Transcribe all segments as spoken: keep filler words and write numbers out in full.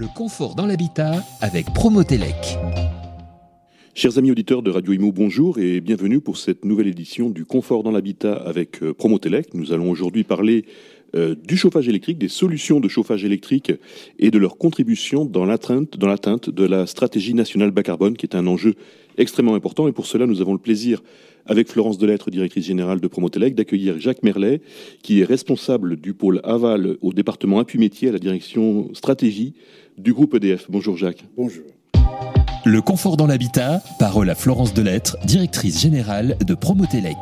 Le confort dans l'habitat avec Promotelec. Chers amis auditeurs de Radio Imo, bonjour et bienvenue pour cette nouvelle édition du Confort dans l'habitat avec Promotelec. Nous allons aujourd'hui parler euh, du chauffage électrique, des solutions de chauffage électrique et de leur contribution dans l'atteinte, dans l'atteinte de la stratégie nationale bas carbone, qui est un enjeu extrêmement important. Et pour cela, nous avons le plaisir, avec Florence Delettre, directrice générale de Promotelec, d'accueillir Jacques Merlet, qui est responsable du pôle aval au département appui métier à la direction stratégie du groupe E D F. Bonjour Jacques. Bonjour. Le confort dans l'habitat, parole à Florence Delettre, directrice générale de Promotelec.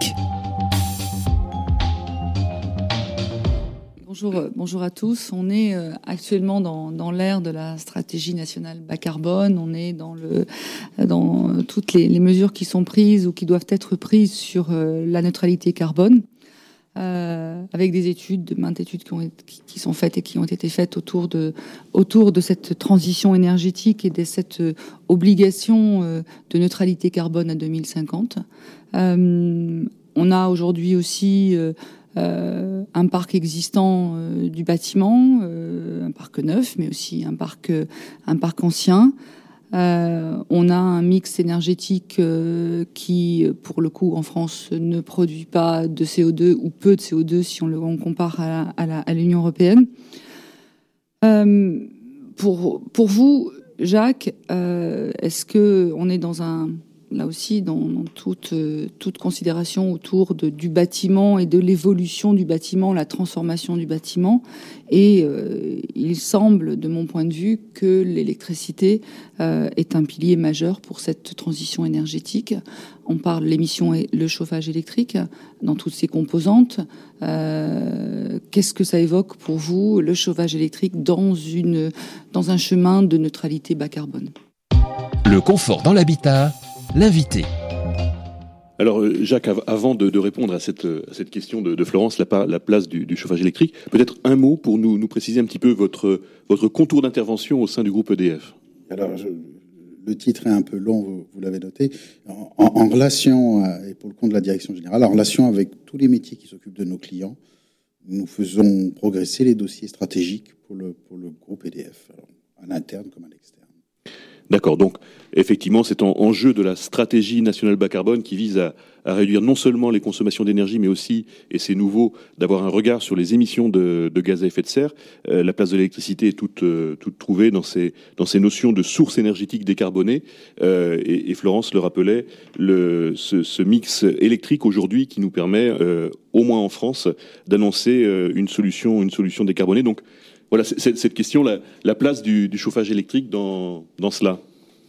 Bonjour, bonjour à tous. On est actuellement dans, dans l'ère de la stratégie nationale bas carbone. On est dans, le, dans toutes les, les mesures qui sont prises ou qui doivent être prises sur la neutralité carbone. Euh, avec des études, de maintes études qui, ont, qui, qui sont faites et qui ont été faites autour de, autour de cette transition énergétique et de cette euh, obligation euh, de neutralité carbone à deux mille cinquante. Euh, on a aujourd'hui aussi euh, euh, un parc existant euh, du bâtiment, euh, un parc neuf, mais aussi un parc, euh, un parc ancien. Euh, on a un mix énergétique euh, qui, pour le coup, en France, ne produit pas de C O deux ou peu de C O deux si on le on compare à, la, à, la, à l'Union européenne. Euh, pour, pour vous, Jacques, euh, est-ce que on est dans un là aussi dans, dans toute, euh, toute considération autour de, du bâtiment et de l'évolution du bâtiment, la transformation du bâtiment. Et euh, il semble, de mon point de vue, que l'électricité euh, est un pilier majeur pour cette transition énergétique. On parle de l'émission et le chauffage électrique dans toutes ses composantes. Euh, qu'est-ce que ça évoque pour vous, le chauffage électrique, dans, une, dans un chemin de neutralité bas carbone ? Le confort dans l'habitat, l'invité. Alors Jacques, avant de, de répondre à cette, à cette question de, de Florence, la, la place du, du chauffage électrique, peut-être un mot pour nous, nous préciser un petit peu votre, votre contour d'intervention au sein du groupe E D F. Alors, je, le titre est un peu long, vous, vous l'avez noté. En, en, en relation, et pour le compte de la direction générale, en relation avec tous les métiers qui s'occupent de nos clients, nous faisons progresser les dossiers stratégiques pour le, pour le groupe E D F, alors, à l'interne comme à l'externe. D'accord, donc effectivement c'est en, en jeu de la stratégie nationale bas carbone qui vise à, à réduire non seulement les consommations d'énergie mais aussi, et c'est nouveau, d'avoir un regard sur les émissions de, de gaz à effet de serre. Euh, la place de l'électricité est toute, euh, toute trouvée dans ces, dans ces notions de sources énergétiques décarbonées euh, et, et Florence le rappelait, le, ce, ce mix électrique aujourd'hui qui nous permet, euh, au moins en France, d'annoncer euh, une solution, une solution décarbonée. Donc voilà, c'est, cette question, la, la place du, du chauffage électrique dans, dans cela.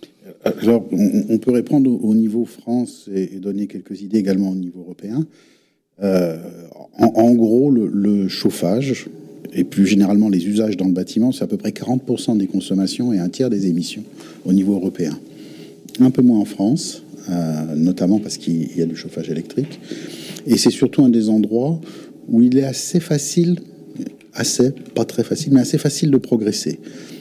Alors, on, on peut répondre au, au niveau France et, et donner quelques idées également au niveau européen. Euh, en, en gros, le, le chauffage et plus généralement les usages dans le bâtiment, c'est à peu près quarante pour cent des consommations et un tiers des émissions au niveau européen. Un peu moins en France, euh, notamment parce qu'il y a du chauffage électrique. Et c'est surtout un des endroits où il est assez facile... assez, pas très facile, mais assez facile de progresser.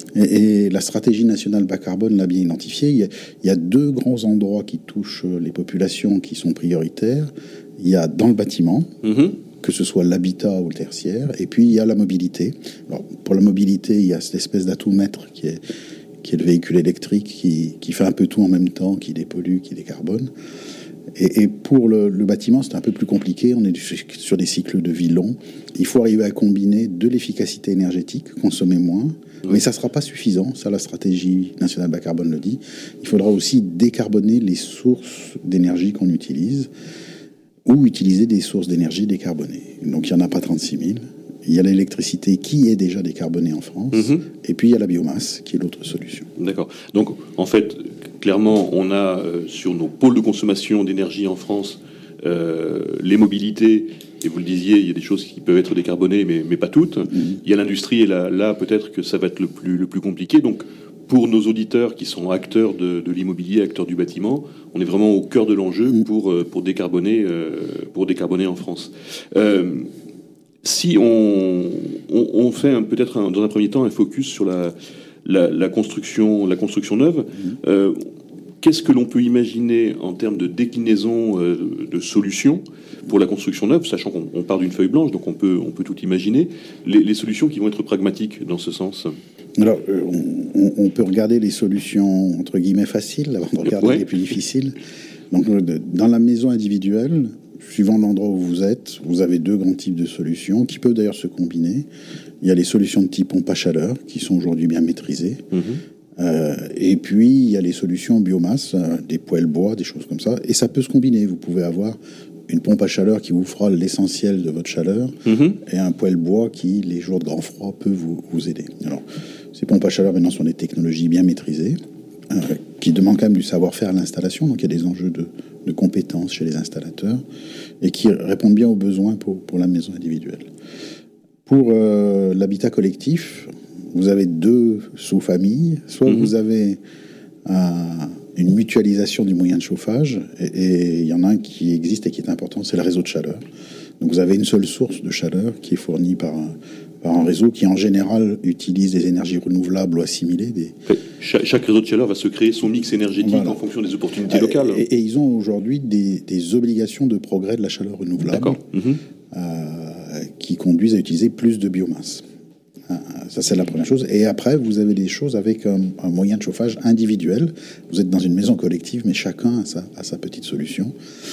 Et, et la stratégie nationale bas carbone l'a bien identifié. Il y, a, il y a deux grands endroits qui touchent les populations qui sont prioritaires. Il y a dans le bâtiment, mmh. que ce soit l'habitat ou le tertiaire, et puis il y a la mobilité. Alors, pour la mobilité, il y a cette espèce d'atout-maître qui est, qui est le véhicule électrique, qui, qui fait un peu tout en même temps, qui dépollue, qui décarbone. Et, et pour le, le bâtiment, c'est un peu plus compliqué. On est sur des cycles de vie longs. Il faut arriver à combiner de l'efficacité énergétique, consommer moins, oui. mais ça ne sera pas suffisant. Ça, la stratégie nationale bas carbone le dit. Il faudra aussi décarboner les sources d'énergie qu'on utilise ou utiliser des sources d'énergie décarbonées. Donc, il n'y en a pas trente-six mille. Il y a l'électricité qui est déjà décarbonée en France. Mmh. Et puis, il y a la biomasse qui est l'autre solution. D'accord. Donc, en fait, clairement, on a euh, sur nos pôles de consommation d'énergie en France euh, les mobilités. Et vous le disiez, il y a des choses qui peuvent être décarbonées, mais, mais pas toutes. Mmh. Il y a l'industrie, et là, là, peut-être que ça va être le plus, le plus compliqué. Donc, pour nos auditeurs qui sont acteurs de, de l'immobilier, acteurs du bâtiment, on est vraiment au cœur de l'enjeu mmh. pour, pour, décarboner, euh, pour décarboner en France. Euh, Si on, on, on fait un, peut-être un, dans un premier temps un focus sur la, la, la, construction, la construction neuve, mmh. euh, qu'est-ce que l'on peut imaginer en termes de déclinaison euh, de solutions pour la construction neuve, sachant qu'on on part d'une feuille blanche, donc on peut, on peut tout imaginer, les, les solutions qui vont être pragmatiques dans ce sens? Alors, euh, on, on peut regarder les solutions, entre guillemets, faciles, avant de regarder ouais. les plus difficiles. Donc, dans la maison individuelle, suivant l'endroit où vous êtes, vous avez deux grands types de solutions, qui peuvent d'ailleurs se combiner. Il y a les solutions de type pompe à chaleur, qui sont aujourd'hui bien maîtrisées. Mmh. Euh, et puis, il y a les solutions biomasse, euh, des poêles bois, des choses comme ça. Et ça peut se combiner. Vous pouvez avoir une pompe à chaleur qui vous fera l'essentiel de votre chaleur, mmh. et un poêle bois qui, les jours de grand froid, peut vous, vous aider. Alors, ces pompes à chaleur, maintenant, sont des technologies bien maîtrisées, euh, qui demandent quand même du savoir-faire à l'installation. Donc, il y a des enjeux de, de compétences chez les installateurs, et qui répondent bien aux besoins pour, pour la maison individuelle. Pour euh, l'habitat collectif, vous avez deux sous-familles. Soit mmh. vous avez euh, une mutualisation du moyen de chauffage, et il y en a un qui existe et qui est important, c'est le réseau de chaleur. Donc vous avez une seule source de chaleur qui est fournie par un, par un réseau qui en général utilise des énergies renouvelables ou assimilées. Des... Cha- chaque réseau de chaleur va se créer son mix énergétique voilà. en fonction des opportunités euh, locales. Et, et ils ont aujourd'hui des, des obligations de progrès de la chaleur renouvelable. D'accord. Mmh. Euh, qui conduisent à utiliser plus de biomasse. Ça, c'est la première chose. Et après, vous avez des choses avec un, un moyen de chauffage individuel. Vous êtes dans une maison collective, mais chacun a sa, a sa petite solution.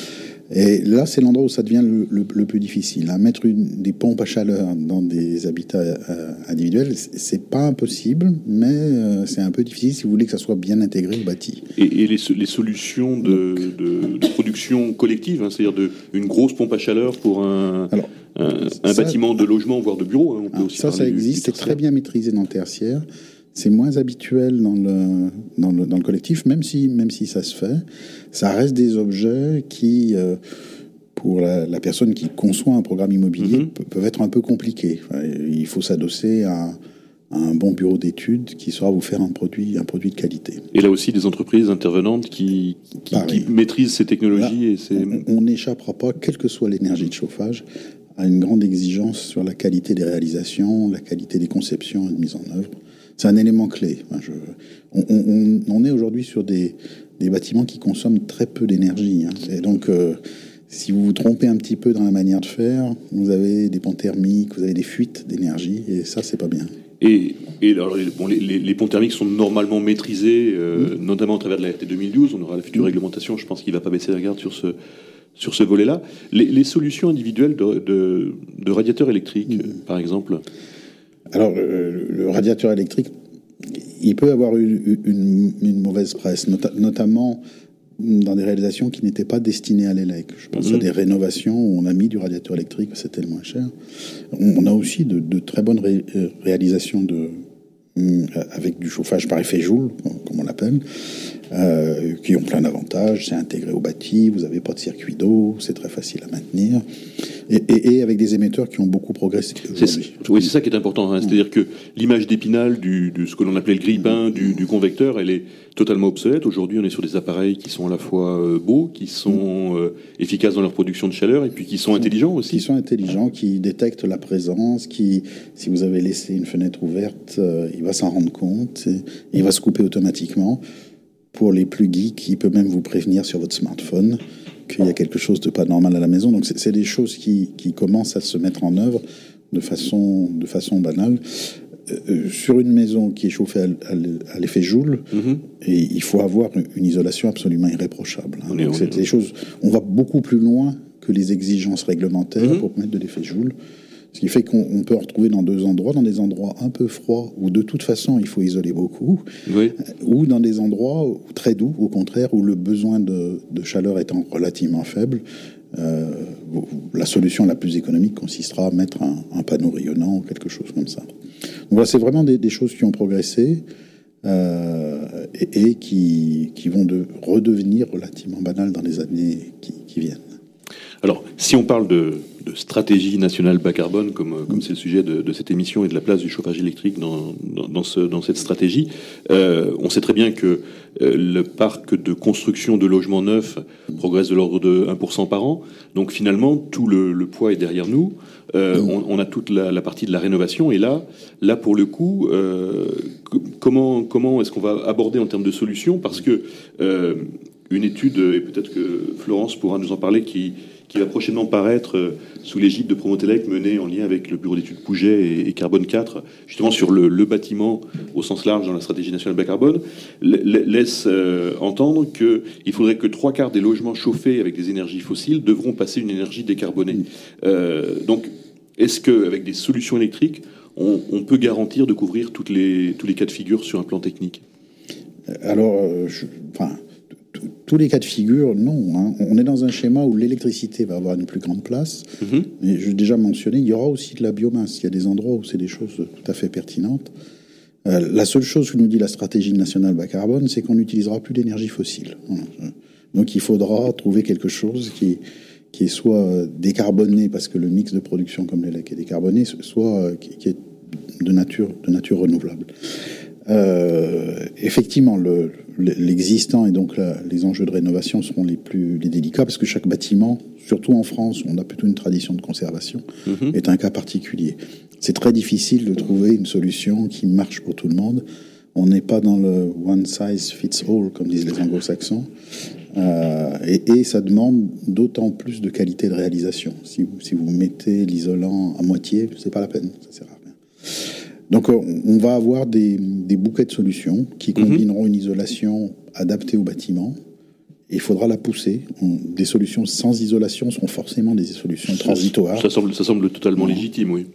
Et là, c'est l'endroit où ça devient le, le, le plus difficile. Hein. Mettre une, des pompes à chaleur dans des habitats euh, individuels, c'est pas impossible, mais euh, c'est un peu difficile si vous voulez que ça soit bien intégré au bâti. Et, et les, les solutions de, de, de production collective, hein, c'est-à-dire de, une grosse pompe à chaleur pour un, Alors, un, un ça, bâtiment de logement, voire de bureau, hein, on peut aussi ça, ça existe, c'est très bien maîtrisé dans le tertiaire. C'est moins habituel dans le, dans le, dans le collectif, même si, même si ça se fait. Ça reste des objets qui, euh, pour la, la personne qui conçoit un programme immobilier, mm-hmm. peuvent être un peu compliqués. Il faut s'adosser à, à un bon bureau d'études qui saura vous faire un produit, un produit de qualité. Et là aussi, des entreprises intervenantes qui, qui, qui maîtrisent ces technologies. Là, et ces... On n'échappera pas, quelle que soit l'énergie de chauffage, à une grande exigence sur la qualité des réalisations, la qualité des conceptions et de mise en œuvre. C'est un élément clé. Je, on, on, on est aujourd'hui sur des, des bâtiments qui consomment très peu d'énergie. Hein. Et donc, euh, si vous vous trompez un petit peu dans la manière de faire, vous avez des ponts thermiques, vous avez des fuites d'énergie, et ça, c'est pas bien. Et, et alors, bon, les, les, les ponts thermiques sont normalement maîtrisés, euh, mmh. notamment à travers de la R T deux mille douze. On aura la future mmh. réglementation. Je pense qu'il ne va pas baisser la garde sur ce, sur ce volet-là. Les, les solutions individuelles de, de, de radiateurs électriques, mmh. par exemple. Alors, le, le radiateur électrique, il peut avoir une, une, une mauvaise presse, not- notamment dans des réalisations qui n'étaient pas destinées à l'E L E C. Je pense mmh. à des rénovations où on a mis du radiateur électrique, c'était le moins cher. On, on a aussi de, de très bonnes ré- réalisations de, avec du chauffage par effet Joule, comme on l'appelle, euh, qui ont plein d'avantages. C'est intégré au bâti, vous n'avez pas de circuit d'eau, c'est très facile à maintenir. Et, et, et avec des émetteurs qui ont beaucoup progressé aujourd'hui. C'est, oui, c'est ça qui est important. Hein. C'est-à-dire que l'image d'Épinal, du, de ce que l'on appelait le grille-pain, du, du convecteur, elle est totalement obsolète. Aujourd'hui, on est sur des appareils qui sont à la fois euh, beaux, qui sont euh, efficaces dans leur production de chaleur, et puis qui sont intelligents aussi. Qui sont intelligents, qui détectent la présence, qui, si vous avez laissé une fenêtre ouverte, euh, il va s'en rendre compte, et il va se couper automatiquement. Pour les plus geeks, il peut même vous prévenir sur votre smartphone qu'il y a quelque chose de pas normal à la maison. Donc c'est, c'est des choses qui, qui commencent à se mettre en œuvre de façon, de façon banale. Euh, sur une maison qui est chauffée à, à, à l'effet Joule, mm-hmm. et il faut avoir une isolation absolument irréprochable. Hein. Donc c'est des choses, on va beaucoup plus loin que les exigences réglementaires mm-hmm. pour mettre de l'effet Joule. Ce qui fait qu'on on peut en retrouver dans deux endroits, dans des endroits un peu froids, où de toute façon il faut isoler beaucoup, oui. ou dans des endroits très doux, au contraire, où le besoin de, de chaleur étant relativement faible, euh, la solution la plus économique consistera à mettre un, un panneau rayonnant ou quelque chose comme ça. Donc voilà, c'est vraiment des, des choses qui ont progressé euh, et, et qui, qui vont de redevenir relativement banales dans les années qui, qui viennent. Alors, si on parle de, de stratégie nationale bas carbone, comme, comme c'est le sujet de, de cette émission, et de la place du chauffage électrique dans, dans, dans, ce, dans cette stratégie, euh, on sait très bien que euh, le parc de construction de logements neufs progresse de l'ordre de un pour cent par an. Donc finalement, tout le, le poids est derrière nous. Euh, on, on a toute la, la partie de la rénovation. Et là, là pour le coup, euh, comment, comment est-ce qu'on va aborder en termes de solutions ? Parce que euh, une étude, et peut-être que Florence pourra nous en parler, qui, qui va prochainement paraître euh, sous l'égide de Promotelec, menée en lien avec le bureau d'études Pouget et, et Carbone quatre, justement sur le, le bâtiment au sens large dans la stratégie nationale bas carbone, laisse euh, entendre qu'il faudrait que trois quarts des logements chauffés avec des énergies fossiles devront passer une énergie décarbonée. Euh, donc, est-ce qu'avec des solutions électriques, on, on peut garantir de couvrir toutes les, tous les cas de figure sur un plan technique ? Alors, euh, je, enfin... Tous les cas de figure, non. Hein. On est dans un schéma où l'électricité va avoir une plus grande place. Mm-hmm. Et je l'ai déjà mentionné, il y aura aussi de la biomasse. Il y a des endroits où c'est des choses tout à fait pertinentes. Euh, la seule chose que nous dit la stratégie nationale bas carbone, c'est qu'on n'utilisera plus d'énergie fossile. Voilà. Donc il faudra trouver quelque chose qui, qui est soit décarboné, parce que le mix de production comme l'élec est décarboné, soit qui, qui est de nature, de nature renouvelable. Euh, effectivement, le, l'existant et donc la, les enjeux de rénovation seront les plus les délicats, parce que chaque bâtiment, surtout en France, où on a plutôt une tradition de conservation, mmh. est un cas particulier. C'est très difficile de trouver une solution qui marche pour tout le monde. On n'est pas dans le one size fits all, comme disent les anglo-saxons, euh, et, et ça demande d'autant plus de qualité de réalisation. Si vous, si vous mettez l'isolant à moitié, c'est pas la peine, ça sert à rien. Donc on va avoir des, des bouquets de solutions qui combineront mmh. une isolation adaptée au bâtiment. Et il faudra la pousser. On, des solutions sans isolation seront forcément des solutions ça, transitoires. Ça semble, ça semble totalement légitime, oui.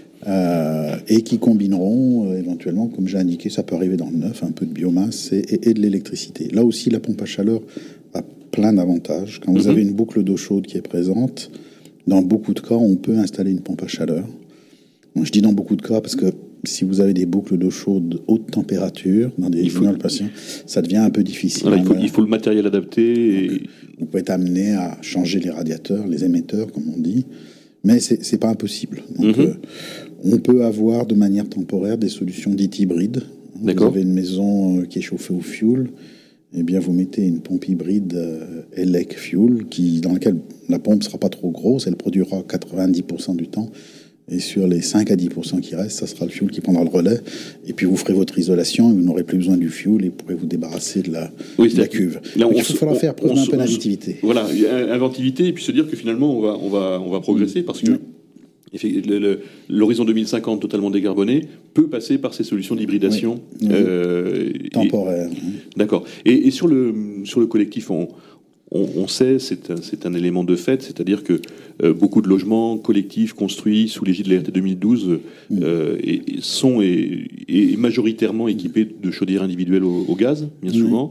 Euh, et qui combineront euh, éventuellement, comme j'ai indiqué, ça peut arriver dans le neuf, un peu de biomasse et, et, et de l'électricité. Là aussi, la pompe à chaleur a plein d'avantages. Quand vous mmh. avez une boucle d'eau chaude qui est présente, dans beaucoup de cas, on peut installer une pompe à chaleur. Bon, je dis dans beaucoup de cas parce que si vous avez des boucles d'eau chaude haute température dans des immeubles patients, ça devient un peu difficile. Voilà, il, faut, il faut le matériel adapté. Et... Donc, vous pouvez être amené à changer les radiateurs, les émetteurs, comme on dit, mais c'est, c'est pas impossible. Donc, mm-hmm. euh, on peut avoir de manière temporaire des solutions dites hybrides. D'accord. Vous avez une maison qui est chauffée au fioul, eh bien vous mettez une pompe hybride euh, élec fuel qui, dans laquelle la pompe sera pas trop grosse, elle produira quatre-vingt-dix pour cent du temps. Et sur les cinq à dix pour cent qui restent, ça sera le fioul qui prendra le relais. Et puis vous ferez votre isolation et vous n'aurez plus besoin du fioul et vous pourrez vous débarrasser de la, oui, de la cuve. Là, il faut falloir faire preuve d'un peu d'inventivité. Voilà, inventivité, et puis se dire que finalement on va, on va, on va progresser parce que oui. le, le, l'horizon deux mille cinquante totalement décarboné peut passer par ces solutions d'hybridation oui. euh, temporaire. Et, d'accord. Et, et sur, le, sur le collectif, on. On, on sait, c'est un, c'est un élément de fait, c'est-à-dire que euh, beaucoup de logements collectifs construits sous l'égide de l'A R T deux mille douze euh, et, et sont et, et majoritairement équipés de chaudières individuelles au, au gaz, bien souvent.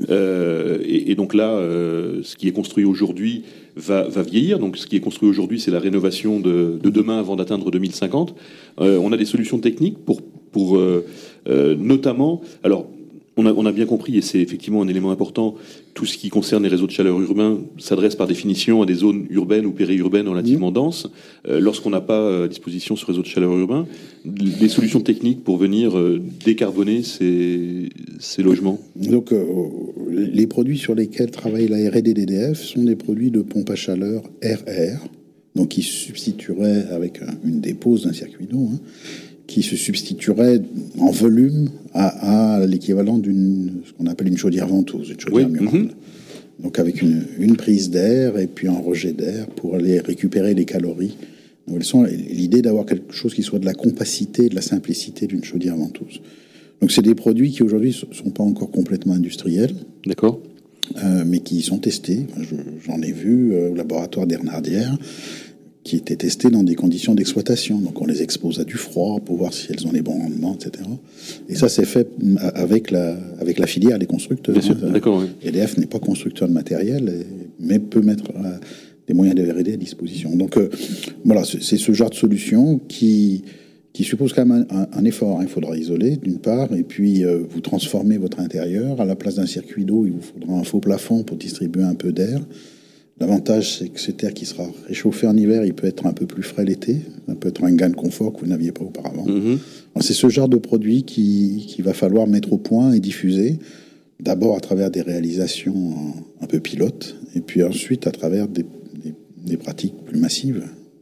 Euh, et, et donc là, euh, ce qui est construit aujourd'hui va, va vieillir. Donc ce qui est construit aujourd'hui, c'est la rénovation de, de demain avant d'atteindre deux mille cinquante. Euh, on a des solutions techniques pour, pour euh, euh, notamment... alors. On a, on a bien compris, et c'est effectivement un élément important, tout ce qui concerne les réseaux de chaleur urbains s'adresse par définition à des zones urbaines ou périurbaines relativement mmh. denses. Euh, lorsqu'on n'a pas à disposition ce réseau de chaleur urbain, des solutions techniques pour venir euh, décarboner ces, ces logements. Donc, euh, les produits sur lesquels travaille la R et D d'E D F sont des produits de pompe à chaleur R R, donc qui substitueraient avec une dépose d'un circuit d'eau, hein, qui se substituerait en volume à, à l'équivalent d'une, ce qu'on appelle une chaudière ventouse, une chaudière oui. murale. Mm-hmm. Donc avec une, une prise d'air et puis un rejet d'air pour aller récupérer les calories. Donc, elles sont, l'idée d'avoir quelque chose qui soit de la compacité, de la simplicité d'une chaudière ventouse. Donc c'est des produits qui aujourd'hui ne sont pas encore complètement industriels. D'accord. Euh, mais qui sont testés. Je, j'en ai vu euh, au laboratoire d'Ernardière, qui étaient testées dans des conditions d'exploitation. Donc on les expose à du froid pour voir si elles ont les bons rendements, et cetera. Et ça, c'est fait avec la, avec la filière des constructeurs. Bien sûr, d'accord, oui. E D F n'est pas constructeur de matériel, mais peut mettre euh, des moyens de R et D à disposition. Donc euh, voilà, c'est, c'est ce genre de solution qui, qui suppose quand même un, un effort. Il faudra isoler, d'une part, et puis euh, vous transformez votre intérieur. À la place d'un circuit d'eau, il vous faudra un faux plafond pour distribuer un peu d'air. L'avantage, c'est que cet air qui sera réchauffé en hiver, il peut être un peu plus frais l'été. Ça peut être un gain de confort que vous n'aviez pas auparavant. Mmh. C'est ce genre de produit qui, qu'il va falloir mettre au point et diffuser. D'abord à travers des réalisations un peu pilotes, et puis ensuite à travers des, des, des pratiques plus massives.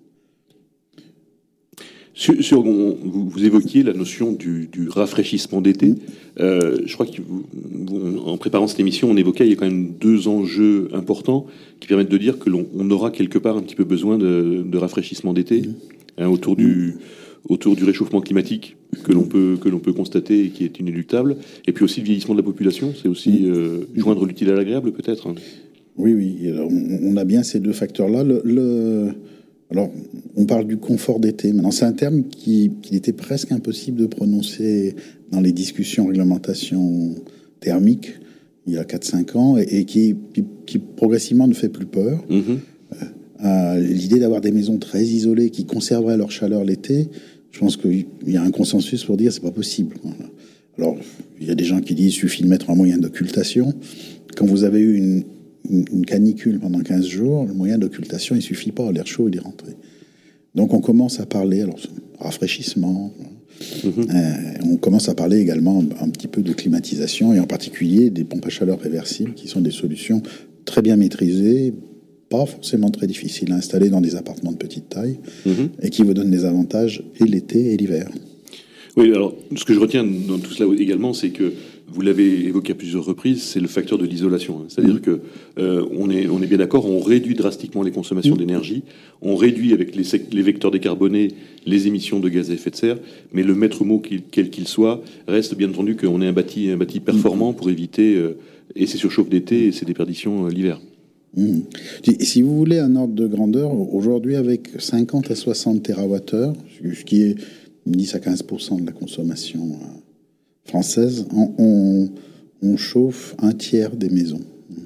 Sur, sur, on, vous, vous évoquiez la notion du, du rafraîchissement d'été. Mmh. Euh, je crois qu'en préparant cette émission, on évoquait il y a quand même deux enjeux importants qui permettent de dire que l'on on aura quelque part un petit peu besoin de, de rafraîchissement d'été, mmh. hein, autour du autour du réchauffement climatique que l'on peut que l'on peut constater et qui est inéluctable. Et puis aussi le vieillissement de la population, c'est aussi euh, joindre l'utile à l'agréable peut-être. Hein. Oui, oui. Alors, on a bien ces deux facteurs-là. Le, le... Alors, on parle du confort d'été. Maintenant, c'est un terme qui, qui était presque impossible de prononcer dans les discussions réglementation thermique il y a quatre cinq ans et, et qui, qui, qui progressivement ne fait plus peur. Mmh. Euh, l'idée d'avoir des maisons très isolées qui conserveraient leur chaleur l'été, je pense qu'il y a un consensus pour dire que c'est pas possible. Voilà. Alors, il y a des gens qui disent qu'il suffit de mettre un moyen d'occultation. Quand vous avez eu une, une, une canicule pendant quinze jours, le moyen d'occultation, il suffit pas. L'air chaud, il est rentré. Donc, on commence à parler, alors, rafraîchissement. Mmh. Euh, on commence à parler également un petit peu de climatisation et en particulier des pompes à chaleur réversibles qui sont des solutions très bien maîtrisées, pas forcément très difficiles à installer dans des appartements de petite taille mmh. et qui vous donnent des avantages et l'été et l'hiver. Oui, alors ce que je retiens dans tout cela également, c'est que vous l'avez évoqué à plusieurs reprises, c'est le facteur de l'isolation. Hein. C'est-à-dire mmh. que euh, on est on est bien d'accord, on réduit drastiquement les consommations mmh. d'énergie, on réduit avec les, les vecteurs décarbonés les émissions de gaz à effet de serre, mais le maître mot quel, quel qu'il soit reste bien entendu qu'on est un bâti un bâti performant mmh. pour éviter euh, et ces surchauffes d'été et ces déperditions euh, l'hiver. Mmh. Si vous voulez un ordre de grandeur, aujourd'hui avec cinquante à soixante térawattheures, ce qui est dix à quinze pour cent de la consommation française, on, on, on chauffe un tiers des maisons.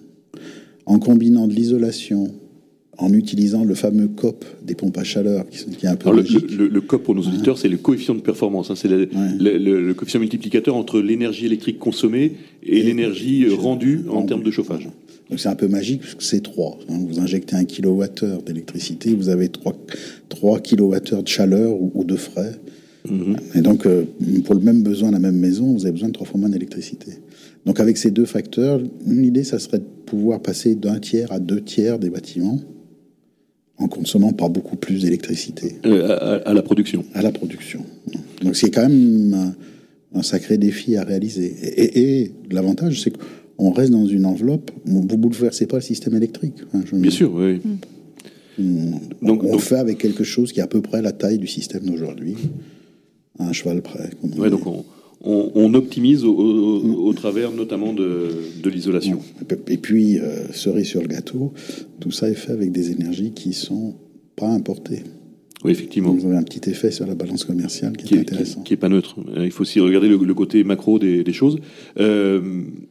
En combinant de l'isolation, en utilisant le fameux C O P des pompes à chaleur, qui, qui est un peu Alors logique. Le, le, le C O P pour nos auditeurs, ouais. c'est le coefficient de performance. Hein, c'est le, ouais. le, le, le coefficient multiplicateur entre l'énergie électrique consommée et, et l'énergie et rendue en termes de chauffage. Donc c'est un peu magique parce que c'est trois. Hein. Vous injectez un kilowattheure d'électricité, vous avez trois kilowattheures de chaleur ou, ou de frais. Mmh. Et donc, euh, pour le même besoin, la même maison, vous avez besoin de trois fois moins d'électricité. Donc, avec ces deux facteurs, l'idée, ça serait de pouvoir passer d'un tiers à deux tiers des bâtiments en consommant pas beaucoup plus d'électricité. Euh, à, à la production. À la production. Donc, c'est quand même un, un sacré défi à réaliser. Et, et, et l'avantage, c'est qu'on reste dans une enveloppe. Vous ne bouleversez pas le système électrique. Hein, je... Bien sûr, oui. Mmh. Donc, on donc... fait avec quelque chose qui est à peu près la taille du système d'aujourd'hui. Un cheval près. Ouais, donc on, on, on optimise au, au, mmh. au travers notamment de, de l'isolation. Et puis, euh, cerise sur le gâteau, tout ça est fait avec des énergies qui ne sont pas importées. Oui, effectivement. Vous avez un petit effet sur la balance commerciale qui, qui est intéressant. Qui n'est pas neutre. Il faut aussi regarder le, le côté macro des, des choses. Euh,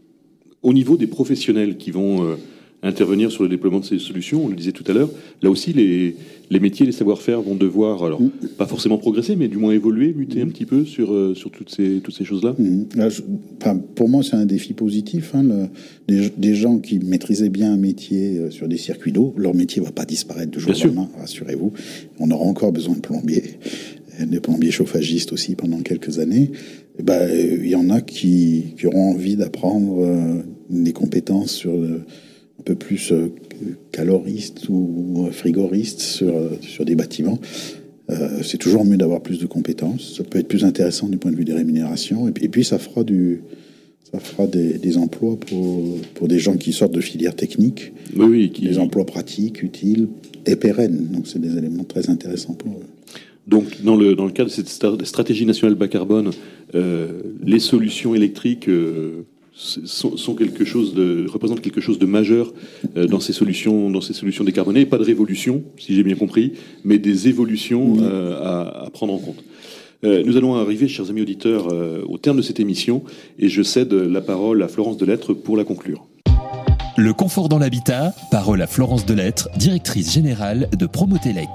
au niveau des professionnels qui vont... Euh, intervenir sur le déploiement de ces solutions, on le disait tout à l'heure, là aussi les, les métiers, les savoir-faire vont devoir, alors mmh. pas forcément progresser, mais du moins évoluer, muter mmh. un petit peu sur, euh, sur toutes ces, toutes ces choses-là. Mmh. Là, je, enfin, pour moi, c'est un défi positif. Hein, le, des, des gens qui maîtrisaient bien un métier euh, sur des circuits d'eau, leur métier ne va pas disparaître du jour au lendemain, rassurez-vous. On aura encore besoin de plombiers, des plombiers chauffagistes aussi pendant quelques années. Il ben, y en a qui, qui auront envie d'apprendre euh, des compétences sur... Le, un peu plus euh, caloriste ou frigoriste sur, euh, sur des bâtiments. Euh, c'est toujours mieux d'avoir plus de compétences. Ça peut être plus intéressant du point de vue des rémunérations. Et puis, et puis ça fera, du, ça fera des, des emplois pour, pour des gens qui sortent de filières techniques. Oui, oui, qui... Des emplois pratiques, utiles et pérennes. Donc c'est des éléments très intéressants pour eux. Donc, dans le, dans le cadre de cette stratégie nationale bas carbone, euh, les solutions électriques... Euh, Sont, sont quelque chose de, représentent quelque chose de majeur euh, dans ces solutions, dans ces solutions décarbonées. Pas de révolution, si j'ai bien compris, mais des évolutions euh, à, à prendre en compte. Euh, nous allons arriver, chers amis auditeurs, euh, au terme de cette émission, et je cède la parole à Florence Delettre pour la conclure. Le confort dans l'habitat, parole à Florence Delettre, directrice générale de Promotelec.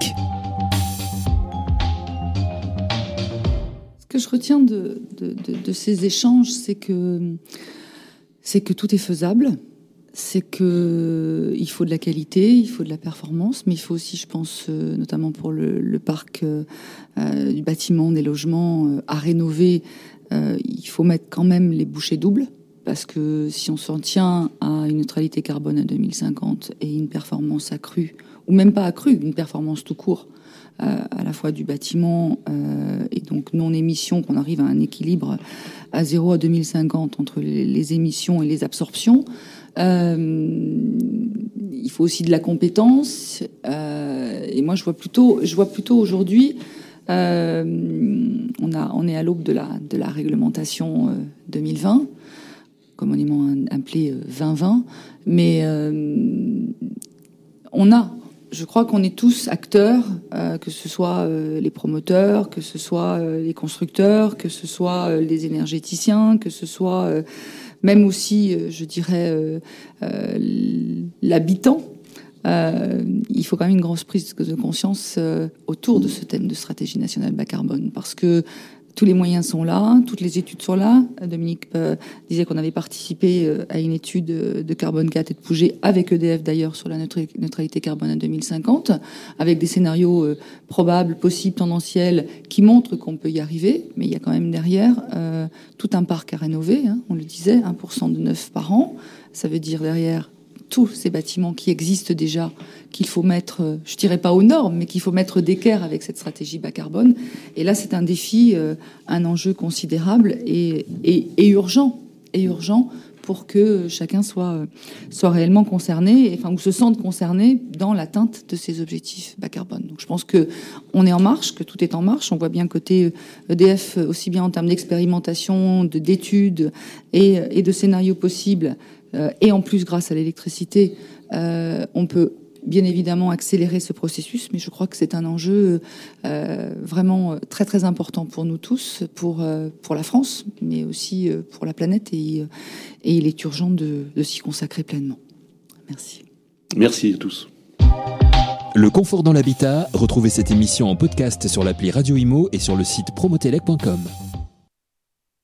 Ce que je retiens de, de, de, de ces échanges, c'est que c'est que tout est faisable, c'est que il faut de la qualité, il faut de la performance, mais il faut aussi, je pense, euh, notamment pour le, le parc euh, euh, du bâtiment, des logements euh, à rénover, euh, il faut mettre quand même les bouchées doubles, parce que si on s'en tient à une neutralité carbone à deux mille cinquante et une performance accrue, ou même pas accrue, une performance tout court, euh, à la fois du bâtiment euh, et donc non-émission, qu'on arrive à un équilibre à zéro à deux mille cinquante entre les, les émissions et les absorptions. Euh, il faut aussi de la compétence. Euh, et moi, je vois plutôt, je vois plutôt aujourd'hui, euh, on a, on est à l'aube de la, de la réglementation euh, deux mille vingt, communément appelée vingt vingt, mais euh, on a, je crois qu'on est tous acteurs, euh, que ce soit euh, les promoteurs, que ce soit euh, les constructeurs, que ce soit euh, les énergéticiens, que ce soit euh, même aussi, euh, je dirais, euh, euh, l'habitant. Euh, il faut quand même une grosse prise de conscience euh, autour de ce thème de stratégie nationale bas carbone, parce que tous les moyens sont là, toutes les études sont là. Dominique euh, disait qu'on avait participé euh, à une étude de carbone quatre et de Pouget avec E D F d'ailleurs sur la neutralité carbone à deux mille cinquante, avec des scénarios euh, probables, possibles, tendanciels, qui montrent qu'on peut y arriver. Mais il y a quand même derrière euh, tout un parc à rénover, hein, on le disait, un pour cent de neuf par an. Ça veut dire derrière tous ces bâtiments qui existent déjà, qu'il faut mettre, je dirais pas aux normes, mais qu'il faut mettre d'équerre avec cette stratégie bas carbone. Et là, c'est un défi, euh, un enjeu considérable et, et, et urgent, et urgent pour que chacun soit, soit réellement concerné, et, enfin, ou se sente concerné dans l'atteinte de ces objectifs bas carbone. Donc, je pense que on est en marche, que tout est en marche. On voit bien côté E D F, aussi bien en termes d'expérimentation, de d'études et, et de scénarios possibles. Euh, et en plus, grâce à l'électricité, euh, on peut bien évidemment accélérer ce processus, mais je crois que c'est un enjeu euh, vraiment très très important pour nous tous, pour euh, pour la France, mais aussi euh, pour la planète, et, et il est urgent de, de s'y consacrer pleinement. Merci. Merci à tous. Le confort dans l'habitat, retrouvez cette émission en podcast sur l'appli Radio Imo et sur le site promotelec point com.